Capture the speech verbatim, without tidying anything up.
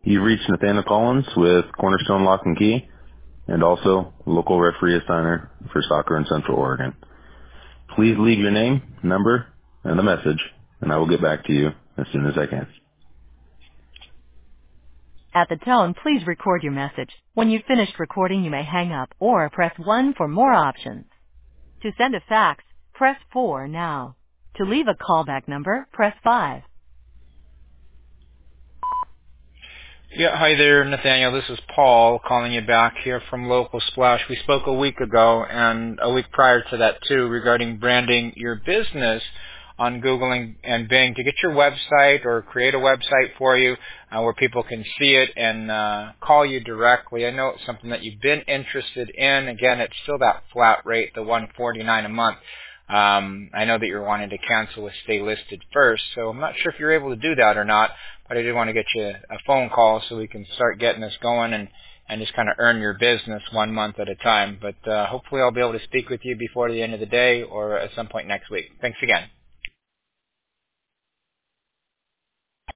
You've reached Nathaniel Collins with Cornerstone Lock and Key, and also local referee assigner for soccer in Central Oregon. Please leave your name, number, and a message, and I will get back to you as soon as I can. At the tone, please record your message. When you've finished recording, you may hang up or press one for more options. To send a fax, press four now. To leave a callback number, press five. Yeah, hi there, Nathaniel. This is Paul calling you back here from Local Splash. We spoke a week ago and a week prior to that too regarding branding your business on Google and, and Bing to get your website or create a website for you uh, where people can see it and uh, call you directly. I know it's something that you've been interested in. Again, it's still that flat rate, the one forty-nine a month. Um, I know that you're wanting to cancel with stay listed first, so I'm not sure if you're able to do that or not, but I did want to get you a phone call so we can start getting this going and, and just kind of earn your business one month at a time. But uh, hopefully I'll be able to speak with you before the end of the day or at some point next week. Thanks again.